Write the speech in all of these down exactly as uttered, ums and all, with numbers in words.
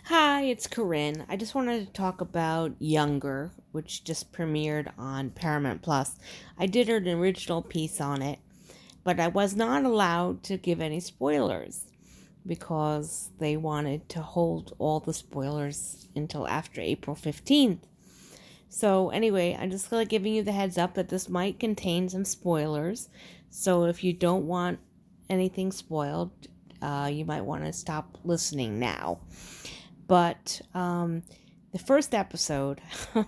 Hi, it's Corinne. I just wanted to talk about Younger, which just premiered on Paramount Plus. I did an original piece on it, but I was not allowed to give any spoilers because they wanted to hold all the spoilers until after April fifteenth. So, anyway, I'm just like giving you the heads up that this might contain some spoilers. So, if you don't want anything spoiled, uh, you might want to stop listening now. But um, the first episode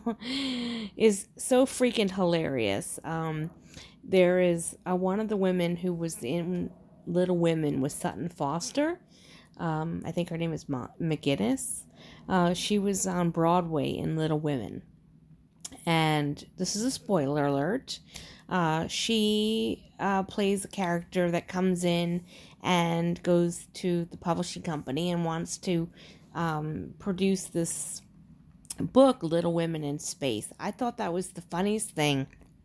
is so freaking hilarious. Um, there is uh, one of the women who was in Little Women with Sutton Foster. Um, I think her name is Ma- McGinnis. Uh, she was on Broadway in Little Women. And this is a spoiler alert. Uh, she uh, plays a character that comes in and goes to the publishing company and wants to um, produce this book, Little Women in Space. I thought that was the funniest thing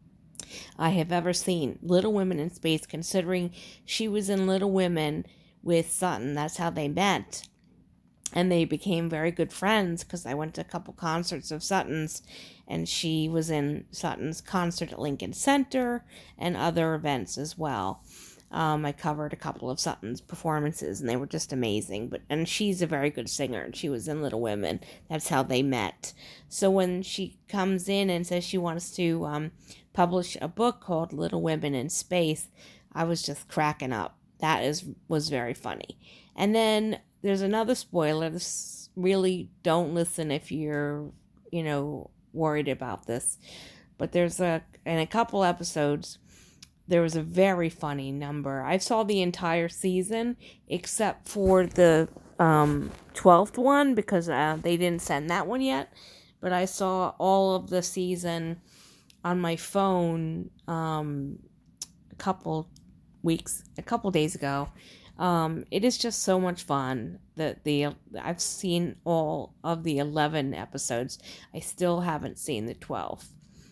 I have ever seen. Little Women in Space, considering she was in Little Women with Sutton. That's how they met. And they became very good friends because I went to a couple concerts of Sutton's, and she was in Sutton's concert at Lincoln Center and other events as well. Um, I covered a couple of Sutton's performances, and they were just amazing. But and she's a very good singer, and she was in Little Women. That's how they met. So when she comes in and says she wants to um, publish a book called Little Women in Space, I was just cracking up. That is was very funny. And then there's another spoiler. This really, don't listen if you're, you know, worried about this. But there's a in a couple episodes, there was a very funny number. I saw the entire season except for the um, twelfth one because uh, they didn't send that one yet. But I saw all of the season on my phone um, a couple weeks, a couple days ago. Um, it is just so much fun. The the I've seen all of the eleven episodes. I still haven't seen the twelfth.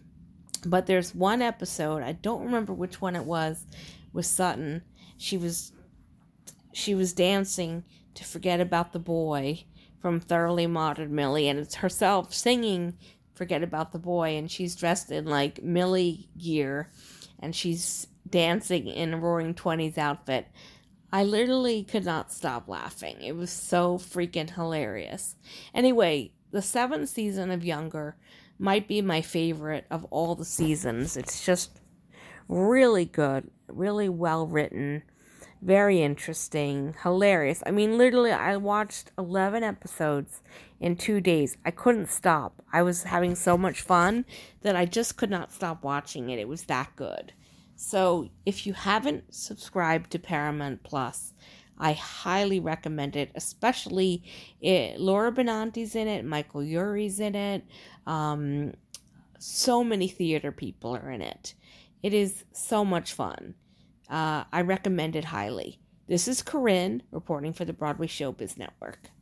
But there's one episode, I don't remember which one it was, with Sutton. She was she was dancing to Forget About the Boy from Thoroughly Modern Millie, and it's herself singing Forget About the Boy, and she's dressed in like Millie gear, and she's dancing in a Roaring Twenties outfit. I literally could not stop laughing. It was so freaking hilarious. Anyway, the seventh season of Younger might be my favorite of all the seasons. It's just really good, really well written, very interesting, hilarious. I mean, literally, I watched eleven episodes in two days. I couldn't stop. I was having so much fun that I just could not stop watching it. It was that good. So, if you haven't subscribed to Paramount Plus, I highly recommend it, especially it, Laura Benanti's in it, Michael Urie's in it, um, so many theater people are in it. It is so much fun. Uh, I recommend it highly. This is Corinne reporting for the Broadway Showbiz Network.